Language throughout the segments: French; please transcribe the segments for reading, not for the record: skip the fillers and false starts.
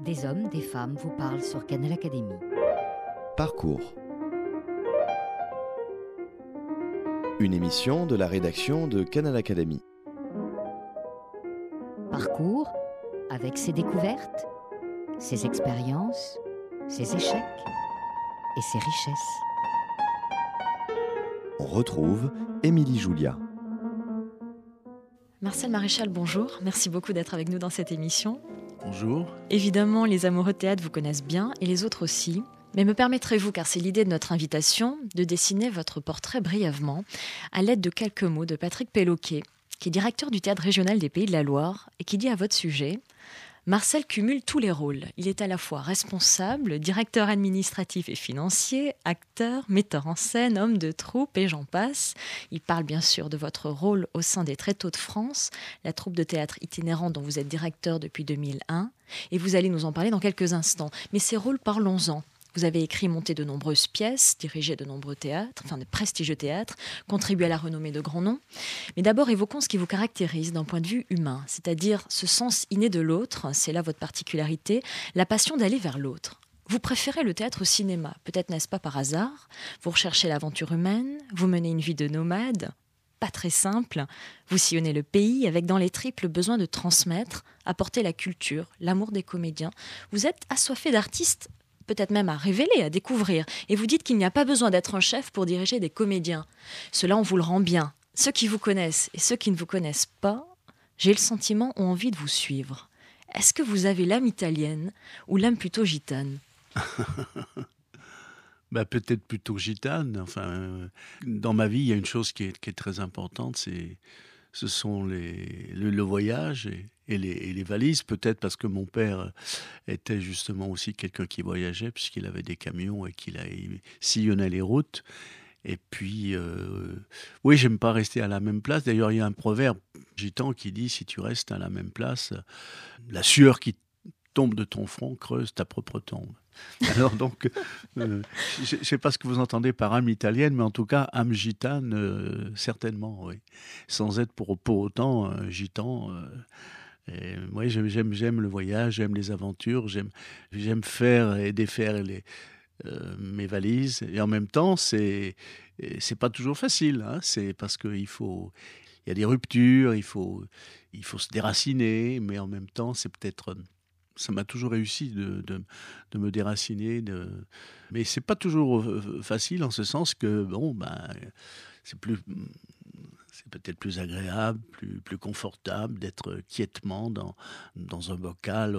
Des hommes, des femmes vous parlent sur Canal Académie. Parcours. Une émission de la rédaction de Canal Académie. Parcours avec ses découvertes, ses expériences, ses échecs et ses richesses. On retrouve Émilie Julia. Marcel Maréchal, bonjour. Merci beaucoup d'être avec nous dans cette émission. Bonjour. Évidemment, les amoureux de théâtre vous connaissent bien et les autres aussi. Mais me permettrez-vous, car c'est l'idée de notre invitation, de dessiner votre portrait brièvement à l'aide de quelques mots de Patrick Péloquet, qui est directeur du Théâtre régional des Pays de la Loire et qui dit à votre sujet: Marcel cumule tous les rôles. Il est à la fois responsable, directeur administratif et financier, acteur, metteur en scène, homme de troupe et j'en passe. Il parle bien sûr de votre rôle au sein des Tréteaux de France, la troupe de théâtre itinérant dont vous êtes directeur depuis 2001. Et vous allez nous en parler dans quelques instants. Mais ces rôles, parlons-en. Vous avez écrit, monté de nombreuses pièces, dirigé de nombreux théâtres, de prestigieux théâtres, contribué à la renommée de grands noms. Mais d'abord, évoquons ce qui vous caractérise d'un point de vue humain, c'est-à-dire ce sens inné de l'autre, c'est là votre particularité, la passion d'aller vers l'autre. Vous préférez le théâtre au cinéma, peut-être n'est-ce pas par hasard. Vous recherchez l'aventure humaine, vous menez une vie de nomade, pas très simple. Vous sillonnez le pays avec dans les tripes le besoin de transmettre, apporter la culture, l'amour des comédiens. Vous êtes assoiffé d'artistes, peut-être même à révéler, à découvrir. Et vous dites qu'il n'y a pas besoin d'être un chef pour diriger des comédiens. Cela, on vous le rend bien. Ceux qui vous connaissent et ceux qui ne vous connaissent pas, j'ai le sentiment, ont envie de vous suivre. Est-ce que vous avez l'âme italienne ou l'âme plutôt gitane ? Peut-être plutôt gitane. Dans ma vie, il y a une chose qui est très importante, ce sont le voyage et les valises, peut-être parce que mon père était justement aussi quelqu'un qui voyageait, puisqu'il avait des camions et il sillonnait les routes. Et puis, oui, j'aime pas rester à la même place. D'ailleurs, il y a un proverbe gitan qui dit: si tu restes à la même place, la sueur qui tombe de ton front creuse ta propre tombe. Alors donc, je ne sais pas ce que vous entendez par âme italienne, mais en tout cas, âme gitane, certainement, oui. Sans être pour autant gitan. Oui, j'aime le voyage, j'aime les aventures, j'aime faire et défaire mes valises. Et en même temps, c'est pas toujours facile, hein. C'est parce qu'il y a des ruptures, il faut se déraciner, mais en même temps, c'est peut-être... Ça m'a toujours réussi de me déraciner. Mais c'est pas toujours facile en ce sens que, c'est peut-être plus agréable, plus confortable d'être quiètement dans un bocal,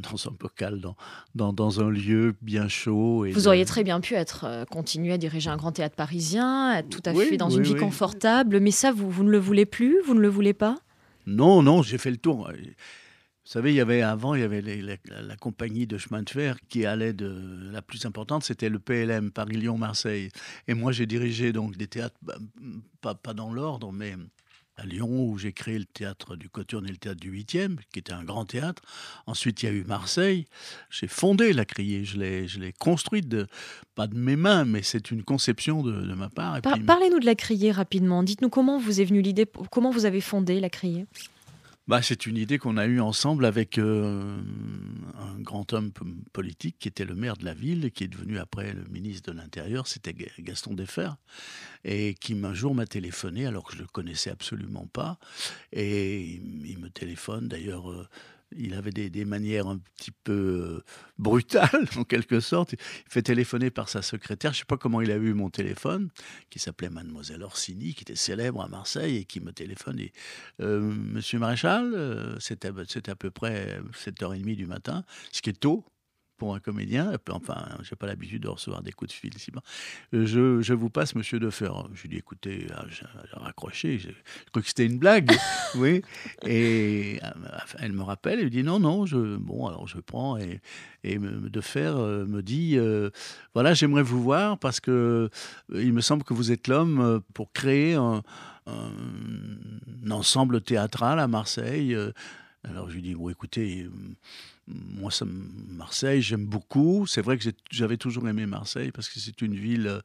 dans un lieu bien chaud. Vous auriez très bien pu continuer à diriger un grand théâtre parisien, être tout à fait dans une vie confortable, mais ça, vous ne le voulez plus, vous ne le voulez pas ? Non, j'ai fait le tour. Vous savez, il y avait la compagnie de chemin de fer qui allait la plus importante, c'était le PLM, Paris-Lyon-Marseille. Et moi, j'ai dirigé donc des théâtres, pas dans l'ordre, mais à Lyon, où j'ai créé le théâtre du Coturne et le théâtre du 8e, qui était un grand théâtre. Ensuite, il y a eu Marseille. J'ai fondé la Criée, je l'ai construite, pas de mes mains, mais c'est une conception de ma part. Parlez-nous de la Criée rapidement. Dites-nous comment vous est venue l'idée, comment vous avez fondé la Criée ? C'est une idée qu'on a eue ensemble avec un grand homme politique qui était le maire de la ville et qui est devenu après le ministre de l'Intérieur, c'était Gaston Defferre, et qui un jour m'a téléphoné alors que je ne le connaissais absolument pas. Et il me téléphone, d'ailleurs... Il avait des manières un petit peu brutales, en quelque sorte. Il fait téléphoner par sa secrétaire. Je ne sais pas comment il a eu mon téléphone, qui s'appelait Mademoiselle Orsini, qui était célèbre à Marseille, et qui me téléphone. Et, Monsieur Maréchal, c'était à peu près 7h30 du matin, ce qui est tôt pour un comédien. Enfin, je n'ai pas l'habitude de recevoir des coups de fil ici. Je vous passe Monsieur Defferre. Je lui ai dit, écoutez, j'ai raccroché, j'ai cru que c'était une blague. Oui. Et elle me rappelle, elle me dit, non, alors je prends. Et Defferre me dit, voilà, j'aimerais vous voir parce que il me semble que vous êtes l'homme pour créer un ensemble théâtral à Marseille, Alors je lui dis, bon écoutez, moi Marseille j'aime beaucoup. C'est vrai que j'avais toujours aimé Marseille parce que c'est une ville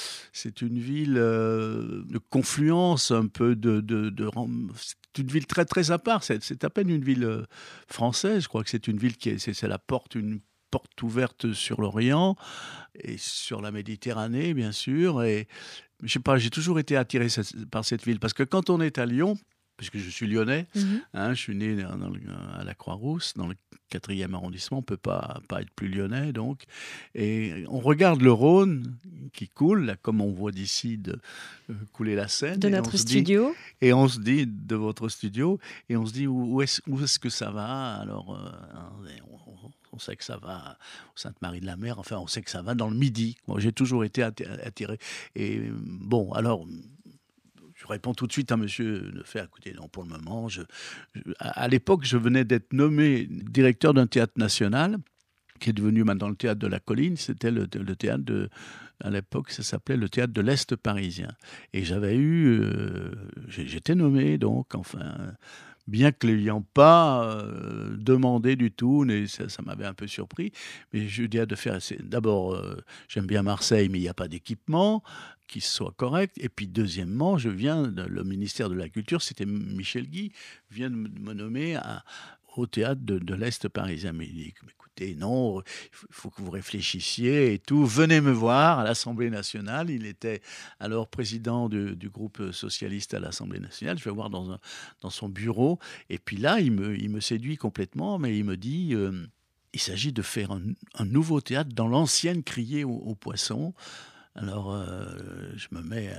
de confluence un peu c'est une ville très très à part. C'est à peine une ville française. Je crois que c'est une ville c'est une porte ouverte sur l'Orient et sur la Méditerranée bien sûr. Et je sais pas, j'ai toujours été attiré par cette ville parce que quand on est à Lyon, puisque je suis lyonnais, je suis né à la Croix-Rousse, dans le 4e arrondissement, on ne peut pas être plus lyonnais, donc. Et on regarde le Rhône qui coule, là, comme on voit d'ici couler la Seine. De notre studio. Et on se dit, de votre studio, et on se dit, où est-ce que ça va ? Alors, on sait que ça va au Sainte-Marie-de-la-Mer, enfin, on sait que ça va dans le Midi. Moi, j'ai toujours été attiré. Et bon, alors... Je réponds tout de suite à monsieur Nefer. Écoutez, non, pour le moment, à l'époque, je venais d'être nommé directeur d'un théâtre national, qui est devenu maintenant le théâtre de la Colline. C'était le théâtre à l'époque, ça s'appelait le théâtre de l'Est parisien. Et j'étais nommé, donc, enfin, bien que l'ayant pas demandé du tout, ça m'avait un peu surpris. Mais je dis de faire, d'abord, j'aime bien Marseille, mais il n'y a pas d'équipement qui soit correct. Et puis, deuxièmement, le ministère de la Culture, c'était Michel Guy, vient de me nommer au théâtre de l'Est parisien. Mais il dit, écoutez, non, il faut que vous réfléchissiez et tout. Venez me voir à l'Assemblée nationale. Il était alors président du groupe socialiste à l'Assemblée nationale. Je vais voir dans son bureau. Et puis là, il me séduit complètement, mais il me dit... il s'agit de faire un nouveau théâtre dans l'ancienne criée aux poissons. Alors, je me mets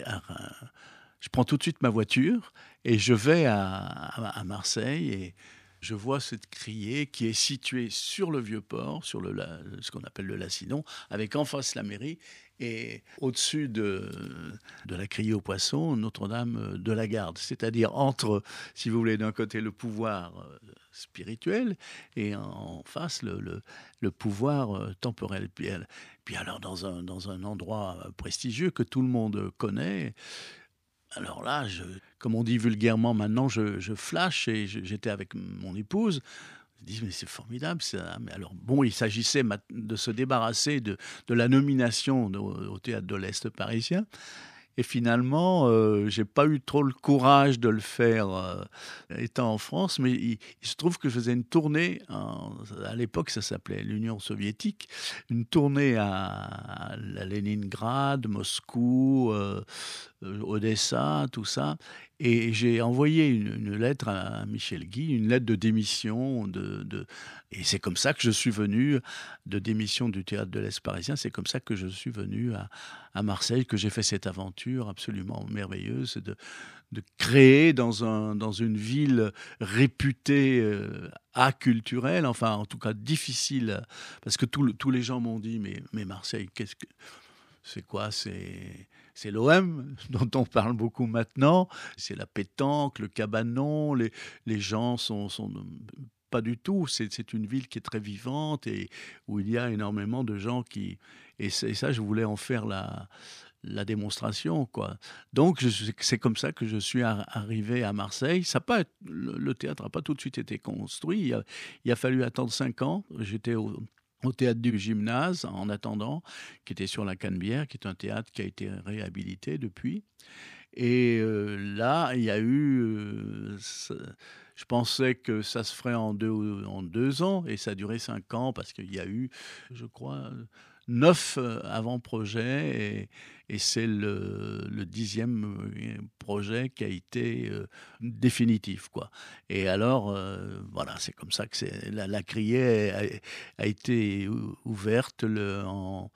je prends tout de suite ma voiture et je vais à Marseille et je vois cette criée qui est située sur le Vieux-Port, sur ce qu'on appelle le Lacinon, avec en face la mairie et au-dessus de la criée aux poissons, Notre-Dame de la Garde. C'est-à-dire entre, si vous voulez, d'un côté le pouvoir spirituel et en face le pouvoir temporel. Puis alors dans un endroit prestigieux que tout le monde connaît. Alors là, comme on dit vulgairement maintenant, je flash et j'étais avec mon épouse. Je dis, mais c'est formidable ça. Mais alors, bon, il s'agissait de se débarrasser de la nomination au théâtre de l'Est parisien. Et finalement, j'ai pas eu trop le courage de le faire étant en France, mais il se trouve que je faisais une tournée, à l'époque ça s'appelait l'Union soviétique, une tournée à Leningrad, Moscou, Odessa, tout ça. Et j'ai envoyé une lettre à Michel Guy, une lettre de démission. Et c'est comme ça que je suis venu, de démission du théâtre de l'Est parisien, c'est comme ça que je suis venu à Marseille, que j'ai fait cette aventure absolument merveilleuse de créer dans une ville réputée aculturelle, enfin en tout cas difficile, parce que tous les gens m'ont dit, mais Marseille, c'est quoi ? C'est l'OM dont on parle beaucoup maintenant, c'est la pétanque, le cabanon, les gens sont pas du tout, c'est une ville qui est très vivante et où il y a énormément de gens et ça je voulais en faire la démonstration, quoi. Donc c'est comme ça que je suis arrivé à Marseille. Le théâtre n'a pas tout de suite été construit, il a fallu attendre 5 ans, j'étais au théâtre du Gymnase, en attendant, qui était sur la Canebière, qui est un théâtre qui a été réhabilité depuis. Et là, il y a eu... je pensais que ça se ferait en 2 ans, et ça a duré 5 ans, parce qu'il y a eu, je crois, 9 avant-projets, et c'est le 10e projet qui a été définitif, quoi. Et alors, voilà, c'est comme ça que la criée a été ouverte en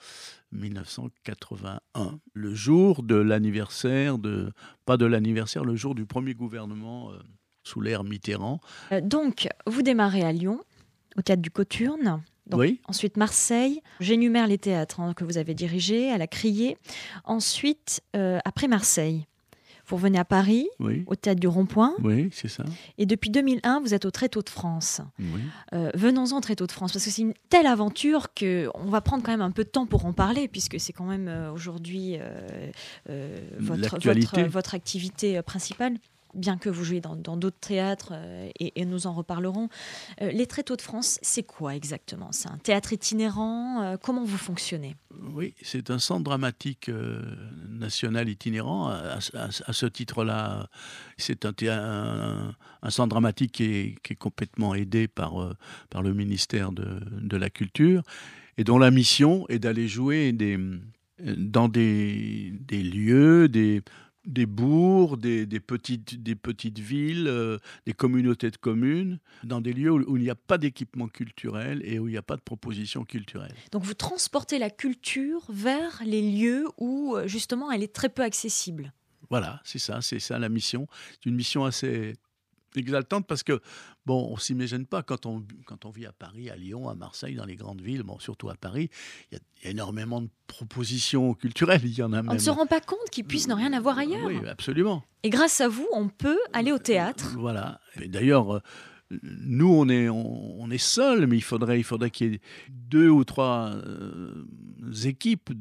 1981, le jour de l'anniversaire, le jour du premier gouvernement sous l'ère Mitterrand. Donc, vous démarrez à Lyon, au théâtre du Cothurne. Donc, oui. Ensuite, Marseille. J'énumère les théâtres que vous avez dirigés, à la Criée. Ensuite, après Marseille, vous revenez à Paris, oui. Au théâtre du Rond-Point. Oui, c'est ça. Et depuis 2001, vous êtes au Tréteau de France. Oui. Venons-en au Tréteau de France, parce que c'est une telle aventure qu'on va prendre quand même un peu de temps pour en parler, puisque c'est quand même aujourd'hui votre activité principale. bien que vous jouiez dans d'autres théâtres, et nous en reparlerons. Les Tréteaux de France, c'est quoi exactement? C'est un théâtre itinérant? Comment vous fonctionnez? Oui, c'est un centre dramatique national itinérant. À ce titre-là, c'est un centre dramatique qui est complètement aidé par le ministère de la Culture et dont la mission est d'aller jouer dans des lieux, des bourgs, des petites villes, des communautés de communes, dans des lieux où il n'y a pas d'équipement culturel et où il n'y a pas de proposition culturelle. Donc vous transportez la culture vers les lieux où justement elle est très peu accessible. Voilà, c'est ça la mission. C'est une mission assez exaltante parce que, bon, on ne s'imagine pas quand on vit à Paris, à Lyon, à Marseille, dans les grandes villes, bon, surtout à Paris, il y a énormément de propositions culturelles. Il y en a même. On ne se rend pas compte qu'il puisse ne rien avoir ailleurs. Oui, absolument. Et grâce à vous, on peut aller au théâtre. Voilà. Et d'ailleurs, nous, on est seuls, mais il faudrait qu'il y ait 2 ou 3 équipes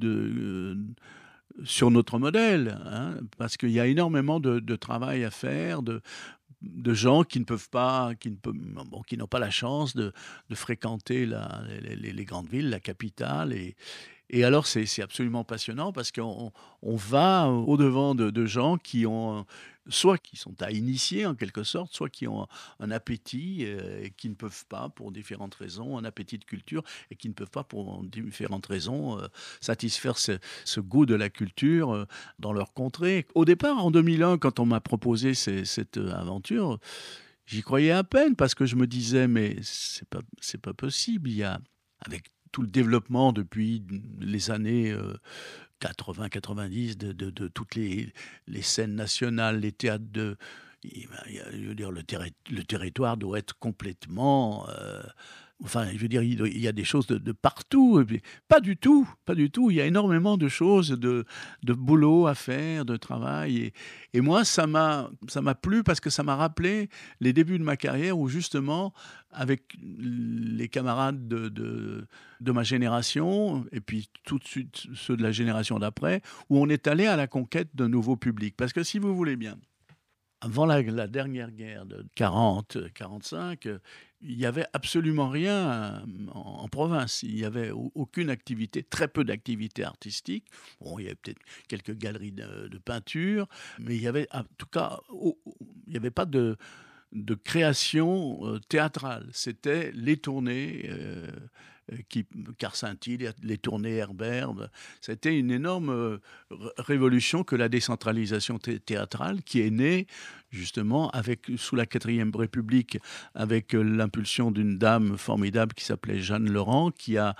sur notre modèle, hein, parce qu'il y a énormément de travail à faire, de gens qui n'ont pas la chance de fréquenter les grandes villes, la capitale. Et alors, c'est absolument passionnant parce qu'on va au-devant de gens soit qui sont à initier en quelque sorte, soit qui ont un appétit et qui ne peuvent pas pour différentes raisons, un appétit de culture et qui ne peuvent pas pour différentes raisons satisfaire ce goût de la culture dans leur contrée. Au départ, en 2001, quand on m'a proposé cette aventure, j'y croyais à peine parce que je me disais mais c'est pas possible. Il y a, avec tout le développement depuis les années 80-90 de toutes les scènes nationales, les théâtres je veux dire, le territoire doit être complètement... enfin, je veux dire, il y a des choses de partout. Pas du tout. Il y a énormément de choses, de boulot à faire, de travail. Et moi, ça m'a plu parce que ça m'a rappelé les débuts de ma carrière où, justement, avec les camarades de ma génération, et puis tout de suite ceux de la génération d'après, où on est allé à la conquête d'un nouveau public. Parce que si vous voulez bien, avant la dernière guerre de 40-45, il n'y avait absolument rien en province. Il n'y avait aucune activité, très peu d'activités artistiques. Bon, il y avait peut-être quelques galeries de peinture, mais il y avait, en tout cas, il n'y avait pas de création théâtrale. C'était les tournées Carcinti, les tournées Herbert. C'était une énorme révolution que la décentralisation théâtrale qui est née justement sous la 4e République avec l'impulsion d'une dame formidable qui s'appelait Jeanne Laurent, qui a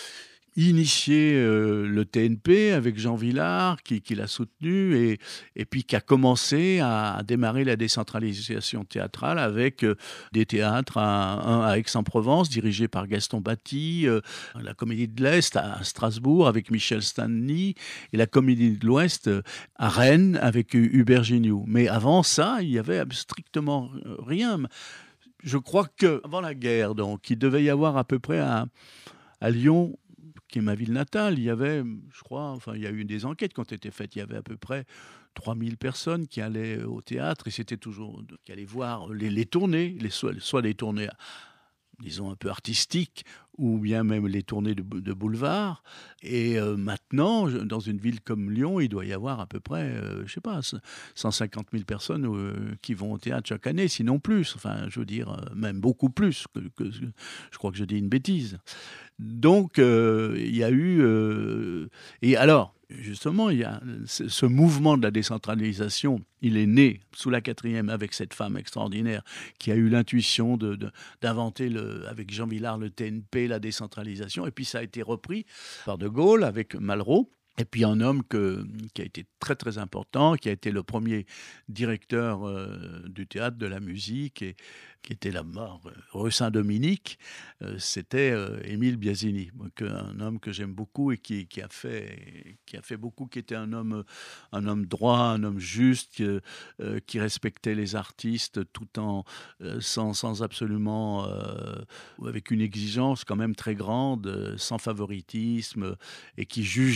initié le TNP avec Jean Vilar, qui l'a soutenu, et puis qui a commencé à démarrer la décentralisation théâtrale avec des théâtres, un à Aix-en-Provence, dirigé par Gaston Batty, la Comédie de l'Est à Strasbourg avec Michel Stanley, et la Comédie de l'Ouest à Rennes avec Hubert Gignoux. Mais avant ça, il n'y avait strictement rien. Je crois qu'avant la guerre, donc, il devait y avoir à peu près à Lyon, qui est ma ville natale, il y avait, je crois, enfin, il y a eu des enquêtes qui ont été faites, il y avait à peu près 3000 personnes qui allaient au théâtre, et c'était toujours, qui allaient voir les tournées, soit les tournées, disons, un peu artistiques, ou bien même les tournées de boulevard. Et maintenant, dans une ville comme Lyon, il doit y avoir à peu près, je sais pas, 150 000 personnes qui vont au théâtre chaque année, sinon plus. Enfin, je veux dire, même beaucoup plus. Je crois que je dis une bêtise. Donc, il y a eu... et alors, justement, il y a ce mouvement de la décentralisation, il est né sous la 4e avec cette femme extraordinaire qui a eu l'intuition d'inventer avec Jean Vilar le TNP, la décentralisation, et puis ça a été repris par De Gaulle avec Malraux. Et puis un homme qui a été très très important, qui a été le premier directeur du théâtre, de la musique, et qui était la mort rue Saint-Dominique, c'était Émile Biasini, un homme que j'aime beaucoup et qui a fait beaucoup, qui était un homme droit, un homme juste, qui respectait les artistes tout en sans absolument, avec une exigence quand même très grande, sans favoritisme, et qui jugeait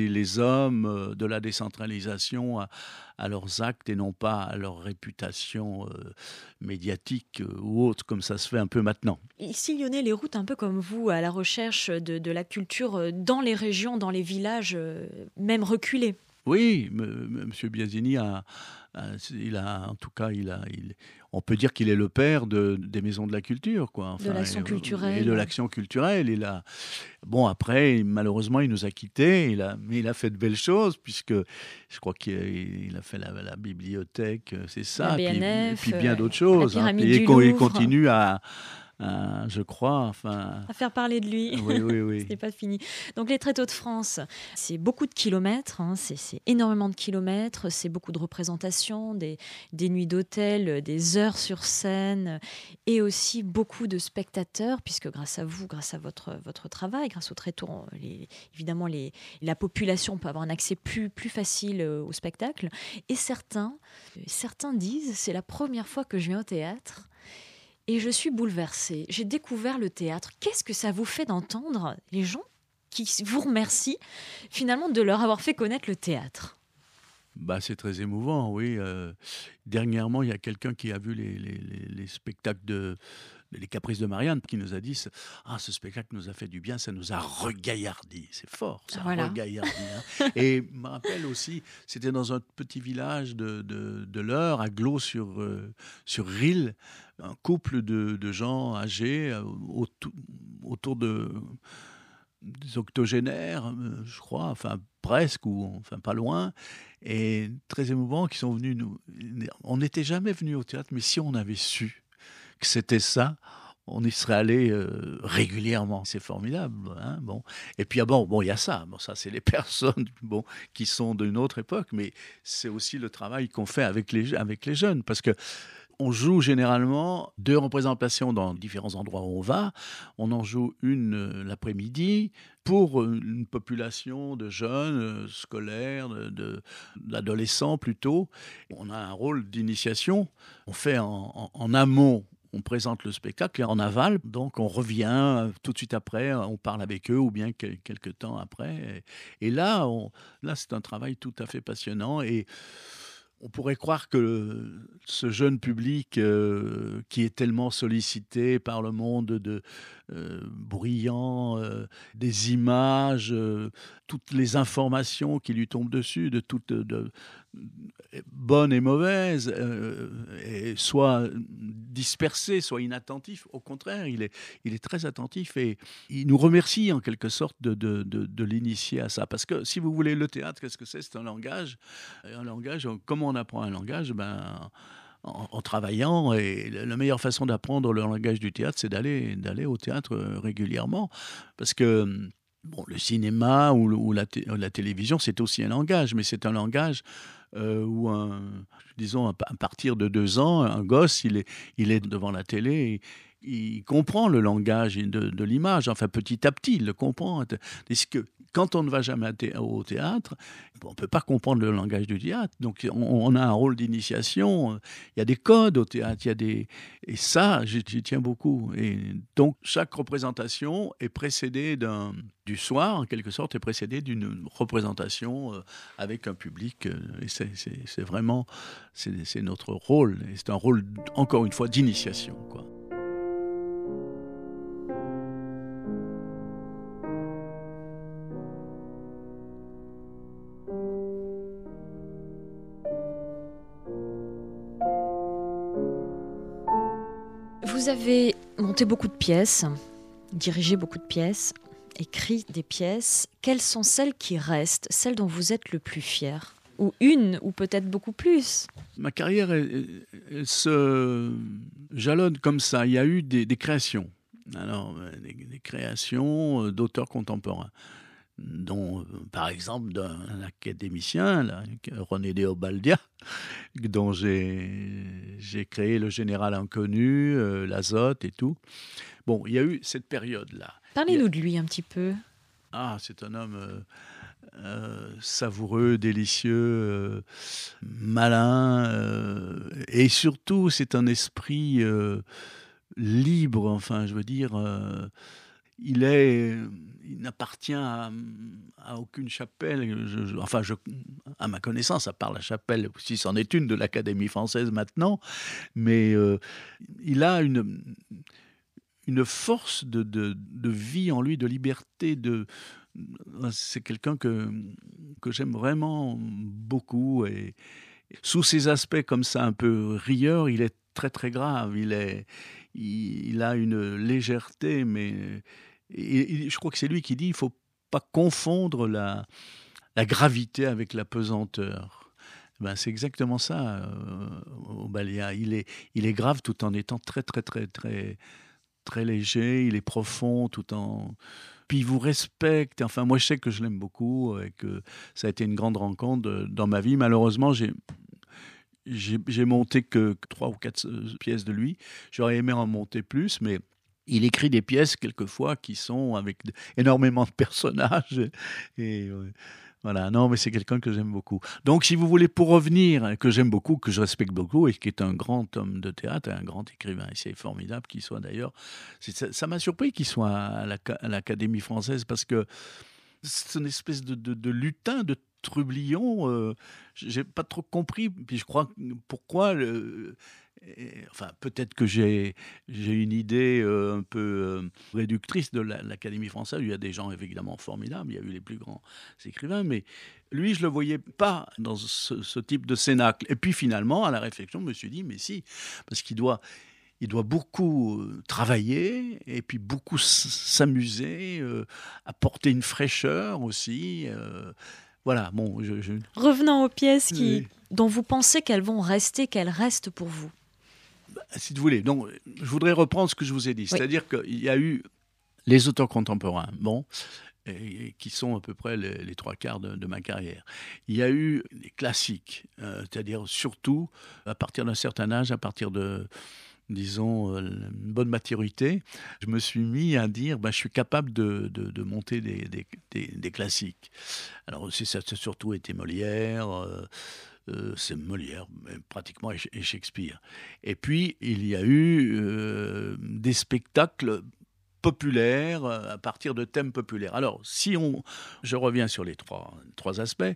les hommes de la décentralisation à leurs actes et non pas à leur réputation médiatique ou autre, comme ça se fait un peu maintenant. Il sillonnait les routes un peu comme vous, à la recherche de la culture dans les régions, dans les villages, même reculés. Oui, M. Biasini on peut dire qu'il est le père des maisons de la culture, quoi. De l'action culturelle. Et de l'action culturelle. Bon, après, malheureusement, il nous a quittés, mais il a fait de belles choses, puisque je crois qu'il a fait la bibliothèque, c'est ça, la BNF, puis bien d'autres choses. La pyramide et du Louvre. il continue je crois, à faire parler de lui. Oui. Ce n'est pas fini. Donc les Tréteaux de France, c'est beaucoup de kilomètres, c'est énormément de kilomètres, c'est beaucoup de représentations, des nuits d'hôtel, des heures sur scène et aussi beaucoup de spectateurs, puisque grâce à vous, grâce à votre travail, grâce aux Tréteaux, évidemment la population peut avoir un accès plus facile au spectacle. Et certains disent, c'est la première fois que je viens au théâtre. Et je suis bouleversée. J'ai découvert le théâtre. Qu'est-ce que ça vous fait d'entendre les gens qui vous remercient finalement de leur avoir fait connaître le théâtre ? C'est très émouvant, oui. Dernièrement, il y a quelqu'un qui a vu les spectacles les Caprices de Marianne, qui nous a dit ce spectacle nous a fait du bien, ça nous a regaillardi. C'est fort, ça, regaillardi. Hein. Et je me rappelle aussi, c'était dans un petit village de l'Eure, à Glos-sur-Risle, un couple de gens âgés autour des octogénaires, je crois, enfin presque, ou enfin pas loin, et très émouvants, qui sont venus on n'était jamais venus au théâtre, mais si on avait su que c'était ça, on y serait allé régulièrement. C'est formidable. Hein, bon. Et puis, il y a ça. Ça, c'est les personnes qui sont d'une autre époque, mais c'est aussi le travail qu'on fait avec les jeunes, parce que on joue généralement 2 représentations dans différents endroits où on va. On en joue une l'après-midi pour une population de jeunes, scolaires, d'adolescents plutôt. On a un rôle d'initiation. On fait en amont, on présente le spectacle, et en aval, donc on revient tout de suite après, on parle avec eux, ou bien quelques temps après. Et là, c'est un travail tout à fait passionnant. Et on pourrait croire que ce jeune public qui est tellement sollicité par le monde bruyant, des images, toutes les informations qui lui tombent dessus, de toutes bonnes et mauvaises, et soit dispersé, soit inattentif. Au contraire, il est très attentif, et il nous remercie en quelque sorte de l'initier à ça. Parce que si vous voulez, le théâtre, qu'est-ce que c'est ? C'est un langage. Comment on apprend un langage ? En travaillant, et la meilleure façon d'apprendre le langage du théâtre, c'est d'aller au théâtre régulièrement. Parce que le cinéma ou la télévision, c'est aussi un langage, mais c'est un langage où, disons, à partir de 2 ans, un gosse, il est devant la télé, il comprend le langage de l'image. Enfin, petit à petit, il le comprend. Est-ce que quand on ne va jamais au théâtre, on ne peut pas comprendre le langage du théâtre. Donc, on a un rôle d'initiation. Il y a des codes au théâtre. Et ça, j'y tiens beaucoup. Et donc, chaque représentation est précédée du soir, en quelque sorte, est précédée d'une représentation avec un public. Et c'est vraiment c'est notre rôle. Et c'est un rôle, encore une fois, d'initiation, quoi. Vous avez monté beaucoup de pièces, dirigé beaucoup de pièces, écrit des pièces. Quelles sont celles qui restent, celles dont vous êtes le plus fier ? Ou une, ou peut-être beaucoup plus ? Ma carrière, elle se jalonne comme ça. Il y a eu des créations. Alors, des créations d'auteurs contemporains, dont, par exemple, d'un académicien, là, René Déobaldia, dont j'ai créé Le Général Inconnu, l'Azote et tout. Bon, il y a eu cette période-là. Parlez-nous de lui un petit peu. C'est un homme savoureux, délicieux, malin, et surtout, c'est un esprit libre, enfin, je veux dire... il n'appartient à aucune chapelle, à ma connaissance, à part la chapelle, si c'en est une de l'Académie française maintenant, mais il a une force de vie en lui, de liberté, c'est quelqu'un que j'aime vraiment beaucoup, et sous ces aspects comme ça un peu rieur, il est très très grave, il a une légèreté, mais je crois que c'est lui qui dit il ne faut pas confondre la gravité avec la pesanteur. Ben, c'est exactement ça, Obadiah. Il est grave tout en étant très très très très très léger, il est profond tout en... Puis il vous respecte. Enfin, moi, je sais que je l'aime beaucoup et que ça a été une grande rencontre dans ma vie. Malheureusement, j'ai monté que 3 ou 4 pièces de lui. J'aurais aimé en monter plus, mais il écrit des pièces quelquefois qui sont avec énormément de personnages. Et voilà, non, mais c'est quelqu'un que j'aime beaucoup. Donc, si vous voulez, pour revenir, que j'aime beaucoup, que je respecte beaucoup, et qui est un grand homme de théâtre, un grand écrivain, et c'est formidable qu'il soit d'ailleurs... Ça m'a surpris qu'il soit à l'Académie française, parce que c'est une espèce de lutin, de trublion. J'ai pas trop compris, puis je crois pourquoi... Enfin, peut-être que j'ai une idée un peu réductrice de l'Académie française. Il y a des gens évidemment formidables, il y a eu les plus grands écrivains, mais lui, je ne le voyais pas dans ce type de cénacle. Et puis finalement, à la réflexion, je me suis dit, mais si, parce qu'il doit beaucoup travailler et puis beaucoup s'amuser, apporter une fraîcheur aussi. Voilà, bon... Revenons aux pièces dont vous pensez qu'elles restent pour vous. Si vous voulez, donc, je voudrais reprendre ce que je vous ai dit. Oui. C'est-à-dire qu'il y a eu les auteurs contemporains, qui sont à peu près les 3/4 de ma carrière. Il y a eu les classiques, c'est-à-dire surtout à partir d'un certain âge, à partir de, disons, une bonne maturité, je me suis mis à dire, je suis capable de monter des classiques. Alors, ça a surtout été Molière... c'est Molière, pratiquement, et Shakespeare. Et puis, il y a eu des spectacles populaires à partir de thèmes populaires. Alors, je reviens sur les trois aspects.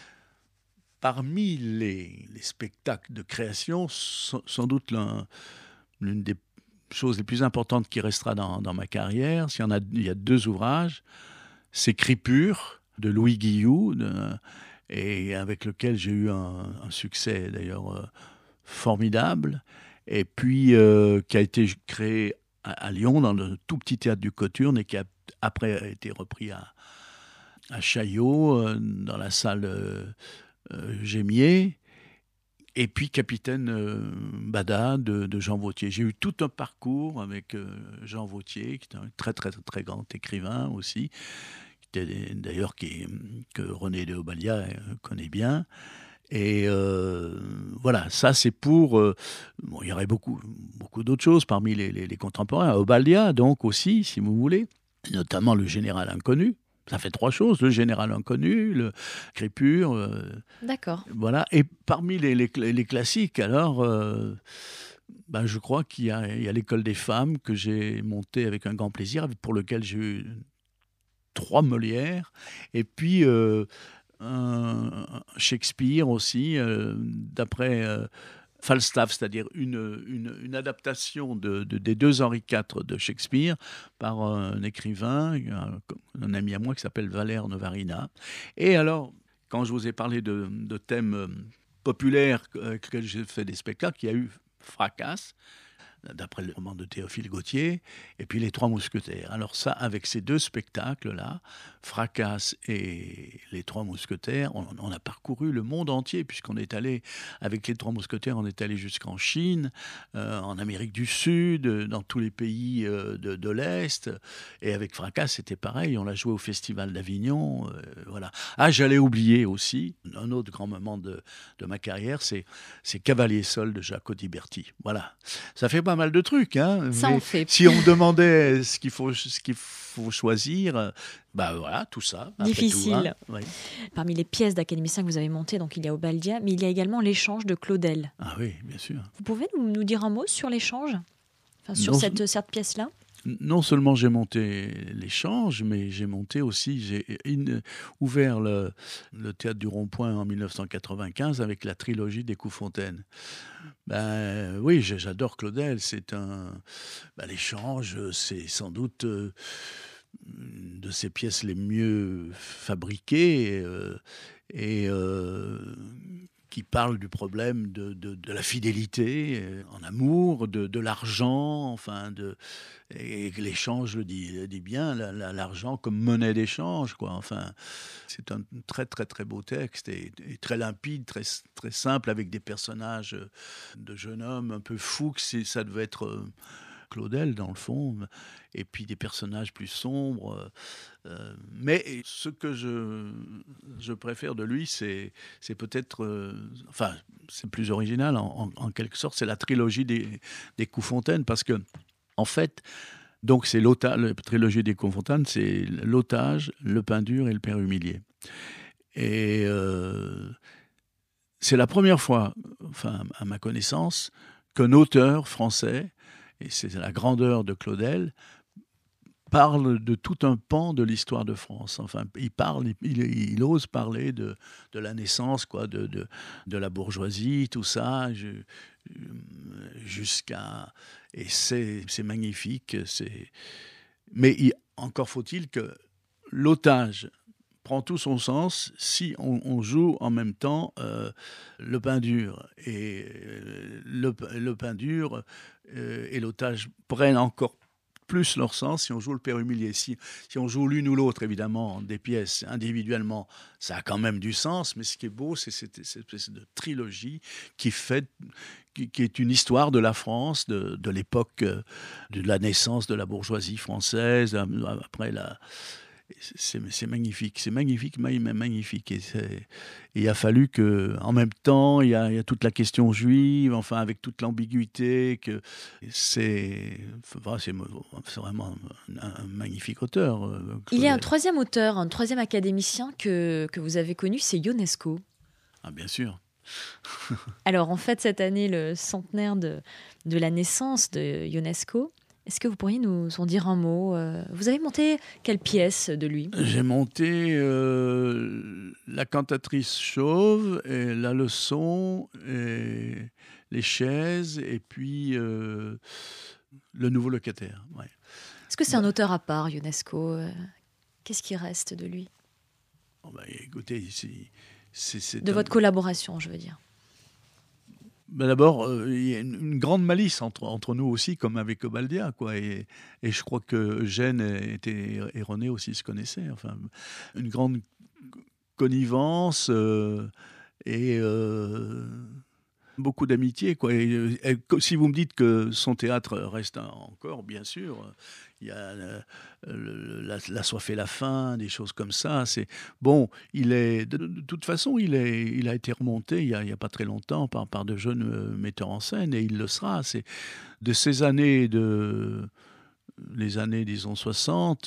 Parmi les spectacles de création, sans doute l'une des choses les plus importantes qui restera dans ma carrière, il y a 2 ouvrages, c'est Cris purs de Louis Guillou, et avec lequel j'ai eu un succès d'ailleurs formidable, et puis qui a été créé à Lyon, dans le tout petit théâtre du Coturne, et qui après a été repris à Chaillot, dans la salle Gémier, et puis Capitaine Bada de Jean Vauthier. J'ai eu tout un parcours avec Jean Vauthier, qui est un très très très grand écrivain aussi, d'ailleurs que René de Obadiah connaît bien. Et voilà, ça c'est pour... il y aurait beaucoup d'autres choses parmi les contemporains. Obadiah, donc aussi, si vous voulez, notamment le Général inconnu. Ça fait 3 choses, le Général inconnu, le Cris purs. D'accord. Voilà, et parmi les classiques, alors... je crois qu'il y a l'École des femmes que j'ai montée avec un grand plaisir, pour lequel j'ai eu 3 Molières, et puis un Shakespeare aussi, d'après Falstaff, c'est-à-dire une adaptation des 2 Henri IV de Shakespeare par un écrivain, un ami à moi qui s'appelle Valère Novarina. Et alors, quand je vous ai parlé de thèmes populaires que j'ai fait des spectacles, il y a eu Fracas, d'après le roman de Théophile Gautier, et puis Les 3 Mousquetaires. Alors ça, avec ces 2 spectacles-là, Fracas et Les 3 Mousquetaires, on a parcouru le monde entier, puisqu'on est allé, avec Les 3 Mousquetaires, on est allé jusqu'en Chine, en Amérique du Sud, dans tous les pays de l'Est, et avec Fracas, c'était pareil, on l'a joué au Festival d'Avignon, voilà. Ah, j'allais oublier aussi, un autre grand moment de ma carrière, c'est Cavalier Seul de Jacques Audiberti. Voilà. Ça fait pas mal de trucs, hein. Ça en fait. Si on me demandait ce qu'il faut choisir, voilà, tout ça. Difficile. Tout, hein. Oui. Parmi les pièces d'Académie 5 que vous avez montées, donc il y a Obadiah, mais il y a également L'Échange de Claudel. Ah oui, bien sûr. Vous pouvez nous dire un mot sur L'Échange, sur cette pièce-là? Non seulement j'ai monté l'échange, mais j'ai monté aussi, ouvert le théâtre du Rond-Point en 1995 avec la trilogie des Coups-Fontaine. Ben oui, j'adore Claudel. L'échange, c'est sans doute une de ses pièces les mieux fabriquées et qui parle du problème de la fidélité en amour, de l'argent, et l'échange le dit bien, l'argent comme monnaie d'échange, quoi. Enfin, c'est un très très très beau texte et très limpide, très très simple, avec des personnages de jeunes hommes un peu fous, ça devait être Claudel dans le fond, et puis des personnages plus sombres. Mais ce que je préfère de lui, c'est peut-être, c'est plus original en quelque sorte, c'est la trilogie des Coups-Fontaine, parce que en fait, donc c'est la trilogie des Coups-Fontaine, c'est l'otage, le pain dur et le père humilié. Et c'est la première fois, à ma connaissance, qu'un auteur français, et c'est la grandeur de Claudel, parle de tout un pan de l'histoire de France. Enfin, il ose parler de la naissance, quoi, de la bourgeoisie, tout ça, jusqu'à... Et c'est magnifique. Mais encore faut-il que l'otage prend tout son sens si on joue en même temps le pain dur. Et le pain dur et l'otage prennent encore plus leur sens si on joue le père humilié. Si on joue l'une ou l'autre, évidemment, des pièces individuellement, ça a quand même du sens, mais ce qui est beau, c'est cette espèce de trilogie qui est une histoire de la France, de l'époque de la naissance de la bourgeoisie française, après c'est magnifique, magnifique. Et il a fallu que, en même temps, il y a toute la question juive, enfin avec toute l'ambiguïté, que c'est vraiment un magnifique auteur. Claudel. Il y a un troisième auteur, un troisième académicien que vous avez connu, c'est Ionesco. Ah, bien sûr. Alors en fait, cette année, le centenaire de la naissance de Ionesco. Est-ce que vous pourriez nous en dire un mot ? Vous avez monté quelle pièce de lui ? J'ai monté La cantatrice chauve, et La leçon, et Les chaises, et puis Le nouveau locataire. Ouais. Est-ce que c'est un auteur à part, Ionesco ? Qu'est-ce qui reste de lui ? Écoutez, c'est de votre collaboration, je veux dire. D'abord, il y a une grande malice entre nous aussi, comme avec Obaldia, quoi. Et je crois que Eugène et René aussi se connaissaient. Enfin, une grande connivence et beaucoup d'amitié, quoi. Et si vous me dites que son théâtre reste encore, bien sûr, il y a la soif et la faim, des choses comme ça. C'est bon. De toute façon, il a été remonté il y a pas très longtemps par de jeunes metteurs en scène, et il le sera. C'est de ces années les années, disons, 60,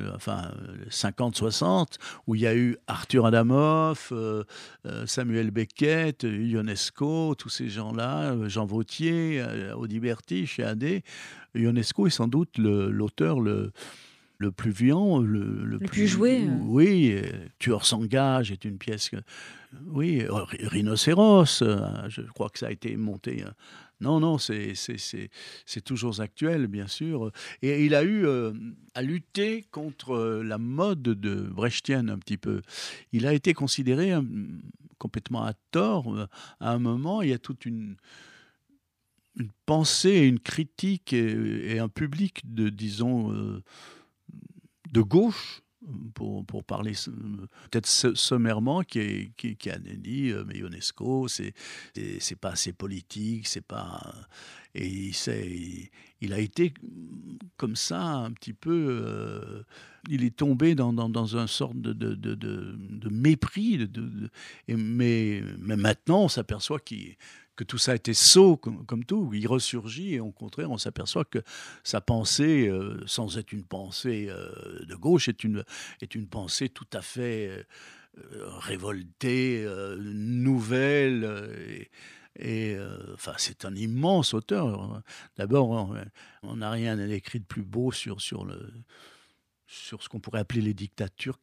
50-60, où il y a eu Arthur Adamoff, Samuel Beckett, Ionesco, tous ces gens-là, Jean Vauthier, Audiberti, chez AD. Ionesco est sans doute l'auteur le plus viand, le plus joué. Oui, Tueur s'engage est une pièce... Oui, Rhinocéros, je crois que ça a été monté... Non, c'est toujours actuel, bien sûr. Et il a eu à lutter contre la mode de brechtienne un petit peu. Il a été considéré complètement à tort. À un moment, il y a toute une pensée, une critique et un public disons, de gauche, pour parler peut-être sommairement, qui a dit mais Ionesco, c'est pas assez politique, c'est pas... Et il a été comme ça un petit peu... il est tombé dans un sorte de mépris. Mais maintenant, on s'aperçoit que tout ça a été sot, comme tout. Il ressurgit, et au contraire, on s'aperçoit que sa pensée, sans être une pensée de gauche, est une pensée tout à fait révoltée, nouvelle, Et enfin, c'est un immense auteur. D'abord, on n'a rien écrit de plus beau sur ce qu'on pourrait appeler les dictatures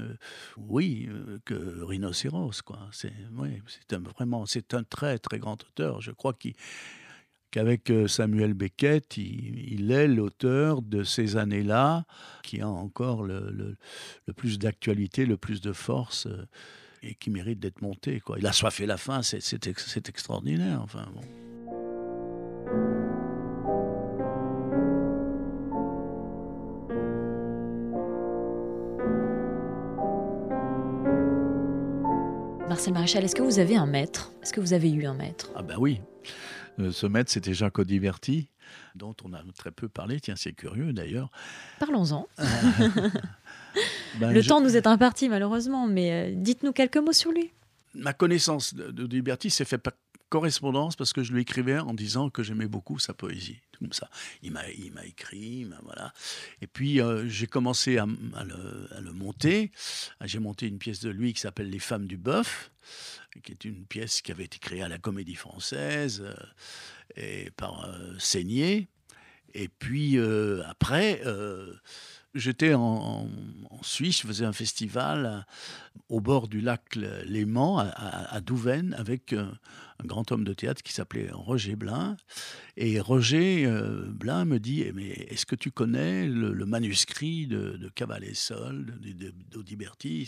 que Rhinocéros, quoi. C'est un très très grand auteur. Je crois qu'avec Samuel Beckett, il est l'auteur de ces années-là qui a encore le plus d'actualité, le plus de force et qui mérite d'être monté, quoi. Il a soif et la faim, c'est extraordinaire. Enfin, bon. Marcel Maréchal, est-ce que vous avez un maître ? Est-ce que vous avez eu un maître ? Ah ben oui, ce maître, c'était Jacques Audiberti, dont on a très peu parlé. Tiens, c'est curieux d'ailleurs. Parlons-en. Le temps nous est imparti malheureusement, mais dites-nous quelques mots sur lui. Ma connaissance d'Audiberti s'est faite par correspondance parce que je lui écrivais en disant que j'aimais beaucoup sa poésie. Comme ça, il m'a écrit, voilà. Et puis j'ai commencé à le monter. J'ai monté une pièce de lui qui s'appelle Les Femmes du Bœuf, qui est une pièce qui avait été créée à la Comédie Française et par Seigné. Et puis après, j'étais en Suisse, je faisais un festival au bord du lac Léman, à Douvaine, avec un grand homme de théâtre qui s'appelait Roger Blin. Et Roger Blin me dit « Mais est-ce que tu connais le manuscrit de Cavalet-Sol, d'Audiberti ?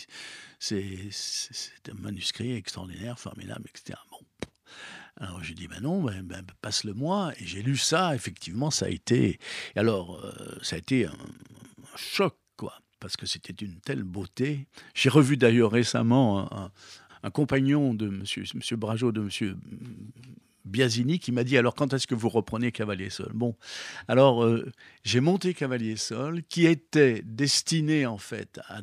C'est un manuscrit extraordinaire, formidable, etc. » Bon. Alors j'ai dit non, passe-le-moi. Et j'ai lu ça, effectivement, ça a été un choc, quoi, parce que c'était d'une telle beauté. J'ai revu d'ailleurs récemment un compagnon de monsieur Brageot, de monsieur Biasini, qui m'a dit « Alors, quand est-ce que vous reprenez Cavalier-Seul ?» Bon, alors j'ai monté Cavalier-Seul, qui était destiné en fait à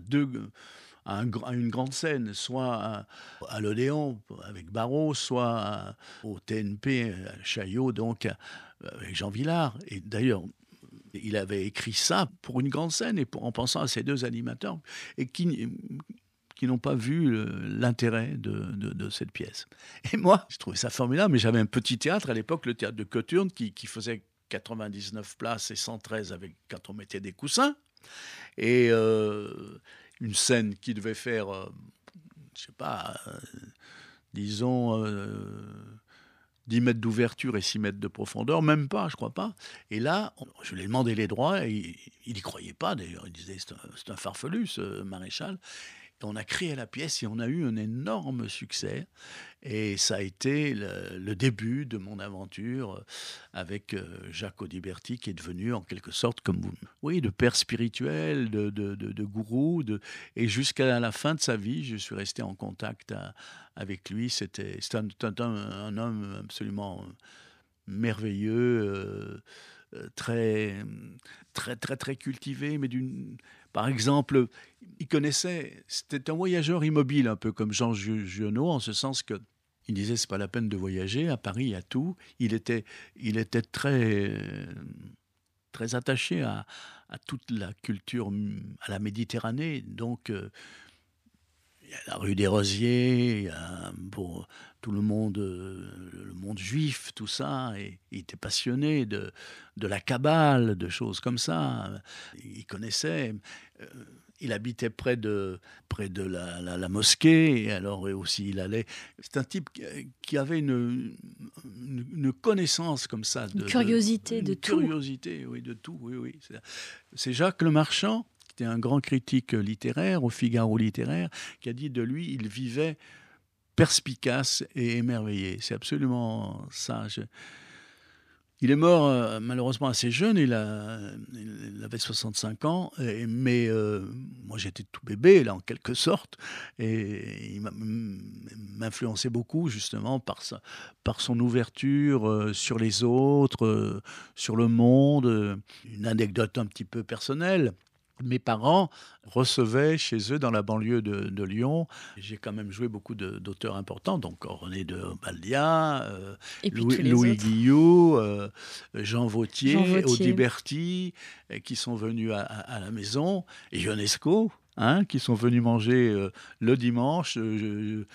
une grande scène, soit à l'Odéon avec Barrault, soit au TNP à Chaillot, donc avec Jean Vilar. Et d'ailleurs, il avait écrit ça pour une grande scène et en pensant à ces deux animateurs et qui n'ont pas vu l'intérêt de cette pièce. Et moi, je trouvais ça formidable, mais j'avais un petit théâtre à l'époque, le théâtre de Cothurne, qui faisait 99 places et 113 quand on mettait des coussins. Et une scène qui devait faire, je sais pas, disons 10 mètres d'ouverture et 6 mètres de profondeur, même pas, je crois pas. Et là, je lui ai demandé les droits, et il n'y croyait pas d'ailleurs, il disait c'est un farfelu ce Maréchal. Et on a créé la pièce et on a eu un énorme succès. Et ça a été le début de mon aventure avec Jacques Audiberti, qui est devenu en quelque sorte comme vous. Oui, de père spirituel, de gourou. Et jusqu'à la fin de sa vie, je suis resté en contact avec lui. C'est un homme absolument merveilleux, très, très, très, très cultivé, mais par exemple, il connaissait, c'était un voyageur immobile, un peu comme Jean Giono, en ce sens que il disait c'est pas la peine de voyager, à Paris il y a tout. Il était très, très attaché à toute la culture, à la Méditerranée, donc il y a la rue des Rosiers, il y a tout le monde juif, tout ça, et il était passionné de la Kabbale, de choses comme ça. Il connaissait. Il habitait près de la mosquée, et alors aussi il allait. C'est un type qui avait une connaissance comme ça. Une curiosité de tout. Une curiosité, oui, de tout, oui. C'est Jacques Lemarchand, qui était un grand critique littéraire, au Figaro littéraire, qui a dit de lui, il vivait perspicace et émerveillé. C'est absolument ça. Il est mort malheureusement assez jeune, il avait 65 ans, mais moi j'étais tout bébé là en quelque sorte, et il m'influençait beaucoup justement par son ouverture sur les autres, sur le monde. Une anecdote un petit peu personnelle. Mes parents recevaient chez eux dans la banlieue de Lyon. J'ai quand même joué beaucoup d'auteurs importants, donc René de Baldia, Louis Guillot, Jean Vauthier, Audiberti, qui sont venus à la maison, et Ionesco, qui sont venus manger le dimanche,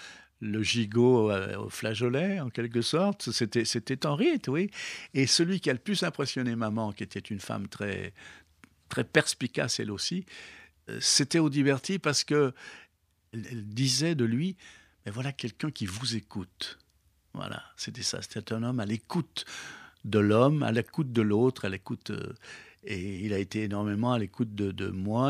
le gigot au flageolet, en quelque sorte. C'était en rite, oui. Et celui qui a le plus impressionné maman, qui était une femme très, très perspicace elle aussi, c'était Audiberti parce qu'elle disait de lui, mais voilà quelqu'un qui vous écoute. Voilà, c'était ça. C'était un homme à l'écoute de l'homme, à l'écoute de l'autre, à l'écoute... et il a été énormément à l'écoute de moi.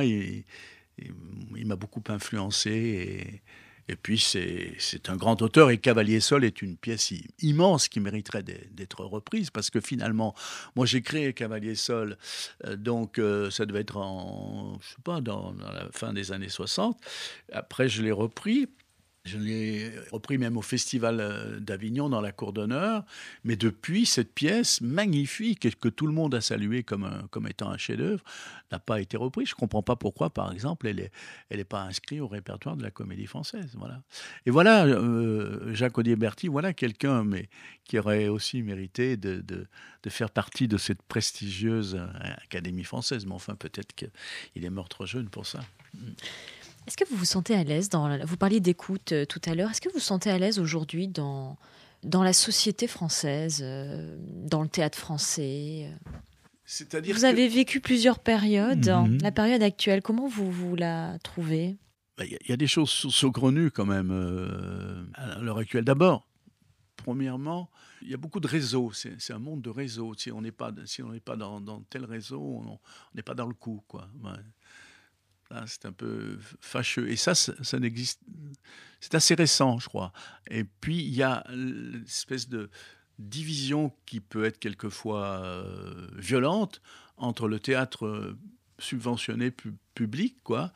Il m'a beaucoup influencé. Et puis, c'est un grand auteur. Et Cavalier Seul est une pièce immense qui mériterait d'être reprise. Parce que finalement, moi, j'ai créé Cavalier Seul. Donc, ça devait être je sais pas, dans la fin des années 60. Après, je l'ai repris. Je l'ai repris même au Festival d'Avignon dans la cour d'honneur. Mais depuis, cette pièce magnifique et que tout le monde a saluée comme étant un chef-d'œuvre n'a pas été reprise. Je ne comprends pas pourquoi, par exemple, elle est pas inscrite au répertoire de la Comédie Française. Voilà. Et voilà, Jacques Audiberti, voilà quelqu'un qui aurait aussi mérité de faire partie de cette prestigieuse Académie française. Mais enfin, peut-être qu'il est mort trop jeune pour ça. Est-ce que vous vous sentez à l'aise vous parliez d'écoute tout à l'heure. Est-ce que vous vous sentez à l'aise aujourd'hui dans la société française, dans le théâtre français? C'est-à-dire vous avez vécu plusieurs périodes. La période actuelle, comment vous la trouvez? Il y a des choses saugrenues quand même à l'heure actuelle. D'abord, premièrement, il y a beaucoup de réseaux. C'est un monde de réseaux. Si on n'est pas dans tel réseau, on n'est pas dans le coup, quoi. Ouais. Là, c'est un peu fâcheux. Et ça n'existe... C'est assez récent, je crois. Et puis, il y a l'espèce de division qui peut être quelquefois violente entre le théâtre subventionné public, quoi,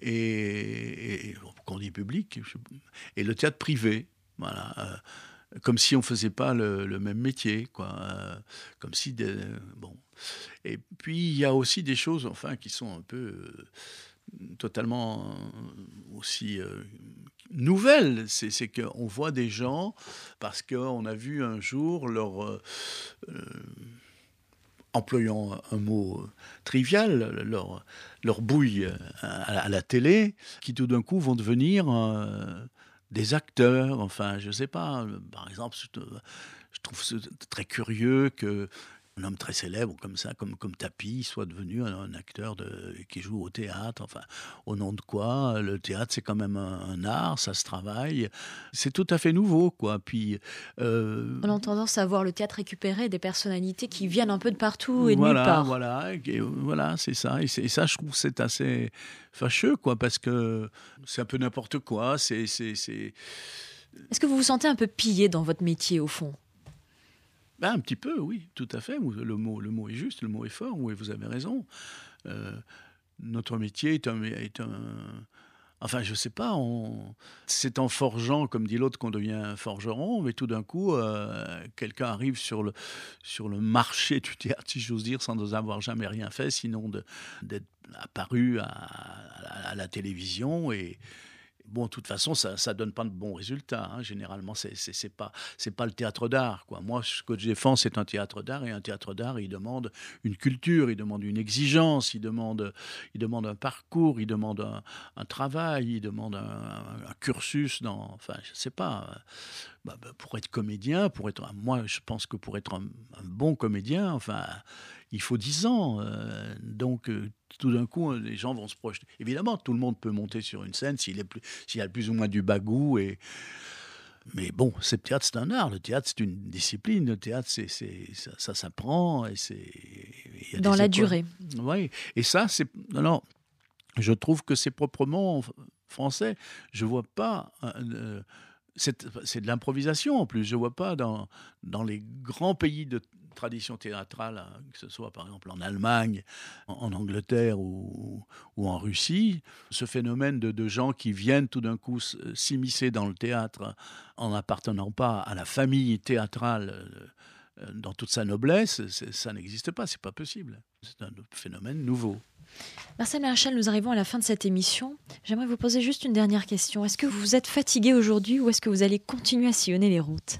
et qu'on dit public, et le théâtre privé. Voilà. Comme si on ne faisait pas le même métier, quoi. Comme si... bon. Et puis, il y a aussi des choses, enfin, qui sont un peu... totalement aussi nouvelle, c'est qu'on voit des gens, parce qu'on a vu un jour employant un mot trivial, leur bouille à la télé, qui tout d'un coup vont devenir des acteurs, enfin, je ne sais pas, par exemple, je trouve ça très curieux que un homme très célèbre comme ça, comme Tapi, soit devenu un acteur qui joue au théâtre. Enfin, au nom de quoi? Le théâtre, c'est quand même un art, ça se travaille. C'est tout à fait nouveau, quoi. Puis, on a tendance à voir le théâtre récupérer des personnalités qui viennent un peu de partout et de nulle part. Voilà, c'est ça. Et ça, je trouve que c'est assez fâcheux, quoi, parce que c'est un peu n'importe quoi. Est-ce que vous vous sentez un peu pillé dans votre métier, au fond? Un petit peu, oui, tout à fait. Le mot est juste, le mot est fort, oui, vous avez raison. Notre métier est un... Enfin, je ne sais pas, c'est en forgeant, comme dit l'autre, qu'on devient forgeron, mais tout d'un coup, quelqu'un arrive sur le marché du théâtre, si j'ose dire, sans avoir jamais rien fait, sinon d'être apparu à la télévision et... Bon, de toute façon, ça donne pas de bons résultats. Hein. Généralement, c'est pas le théâtre d'art, quoi. Moi, ce que je défends, c'est un théâtre d'art, et un théâtre d'art, il demande une culture, il demande une exigence, il demande un parcours, il demande un travail, il demande un cursus. Enfin, je sais pas. Pour être comédien, moi, je pense que pour être un bon comédien, enfin, il faut 10 ans. Donc, tout d'un coup, les gens vont se projeter. Évidemment, tout le monde peut monter sur une scène s'il a plus ou moins du bagou. Mais bon, le théâtre, c'est un art. Le théâtre, c'est une discipline. Le théâtre, ça s'apprend. Dans la durée. Oui. Et ça, alors, je trouve que c'est proprement français. Je ne vois pas... c'est de l'improvisation en plus. Je ne vois pas dans les grands pays de tradition théâtrale, que ce soit par exemple en Allemagne, en Angleterre ou en Russie, ce phénomène de gens qui viennent tout d'un coup s'immiscer dans le théâtre en n'appartenant pas à la famille théâtrale dans toute sa noblesse, ça n'existe pas, c'est pas possible. C'est un phénomène nouveau. Marcel Maréchal, nous arrivons à la fin de cette émission. J'aimerais vous poser juste une dernière question. Est-ce que vous êtes fatigué aujourd'hui ou est-ce que vous allez continuer à sillonner les routes?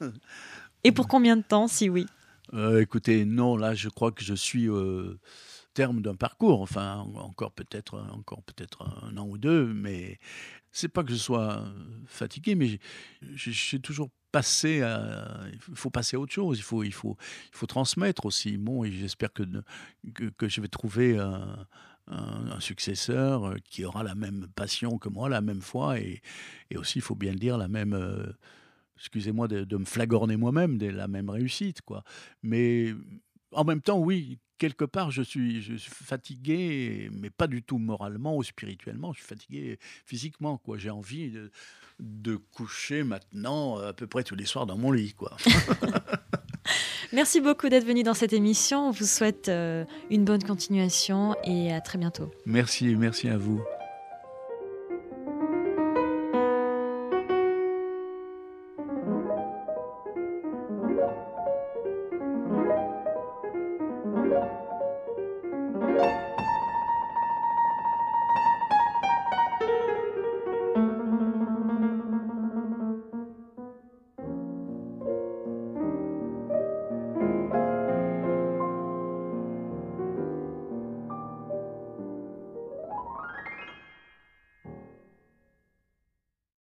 Et pour combien de temps, si oui? Écoutez, non, là, je crois que je suis terme d'un parcours, enfin encore peut-être 1 an ou 2, mais c'est pas que je sois fatigué, mais j'ai toujours passé il faut passer à autre chose, il faut transmettre aussi. Bon, et j'espère que je vais trouver un successeur qui aura la même passion que moi, la même foi, et aussi, il faut bien le dire, la même, excusez-moi de me flagorner moi-même, la même réussite, quoi. Mais en même temps, oui, quelque part, je suis fatigué, mais pas du tout moralement ou spirituellement. Je suis fatigué physiquement, quoi. J'ai envie de coucher maintenant à peu près tous les soirs dans mon lit, quoi. Merci beaucoup d'être venu dans cette émission. On vous souhaite une bonne continuation et à très bientôt. Merci à vous.